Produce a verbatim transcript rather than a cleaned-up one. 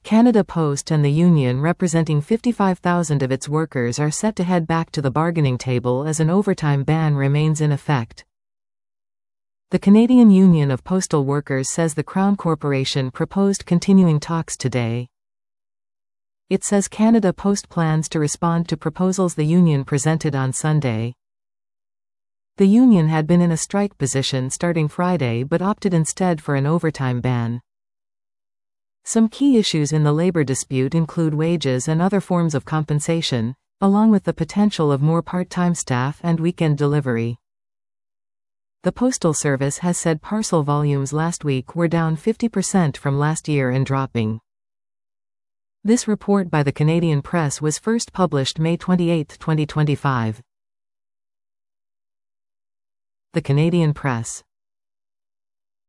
Canada Post and the union representing fifty-five thousand of its workers are set to head back to the bargaining table as an overtime ban remains in effect. The Canadian Union of Postal Workers says the Crown Corporation proposed continuing talks today. It says Canada Post plans to respond to proposals the union presented on Sunday. The union had been in a strike position starting Friday but opted instead for an overtime ban. Some key issues in the labor dispute include wages and other forms of compensation, along with the potential of more part-time staff and weekend delivery. The Postal Service has said parcel volumes last week were down fifty percent from last year and dropping. This report by the Canadian Press was first published May twenty-eighth, twenty twenty-five. The Canadian Press.